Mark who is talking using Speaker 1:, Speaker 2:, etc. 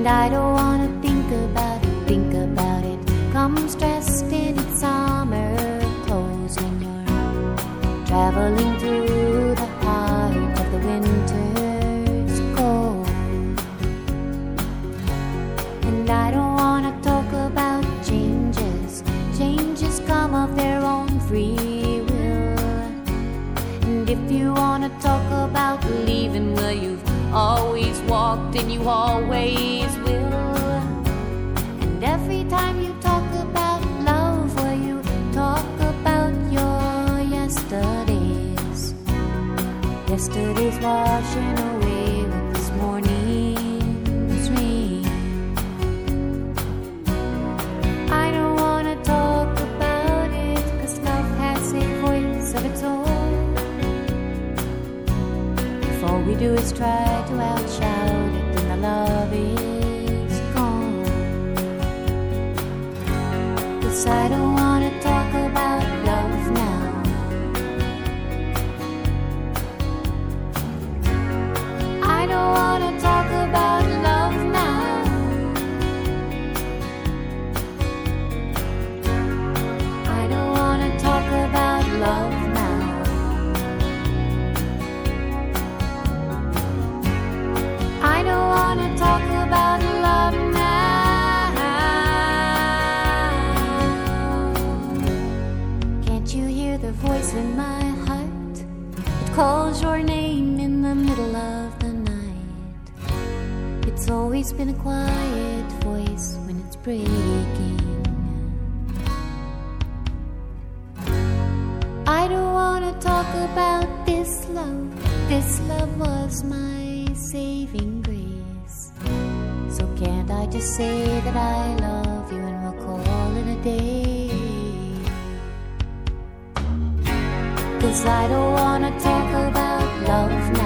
Speaker 1: I don't wanna think about it. Comes dressed in its summer clothes when you're traveling through the heart of the winter's cold. And I don't wanna talk about changes. Changes come of their own free will. And if you wanna talk about leaving, well, you've always walked and you always will. And every time you talk about love, well, you talk about your yesterdays. Yesterday's washing away with this morning's rain. I don't wanna talk about it, 'cause love has a voice of its own. All we do is try to outshout it, and the love is gone. 'Cause I don't wanna talk about love now. I don't wanna talk about love now. I don't wanna talk about love now. I don't wanna talk about love now. Can't you hear the voice in my heart? It calls your name in the middle of the night. It's always been a quiet voice when it's breaking. I don't wanna talk about this love. This love was my saving grace. So can't I just say that I love you and we'll call it a day? 'Cause I don't wanna talk about love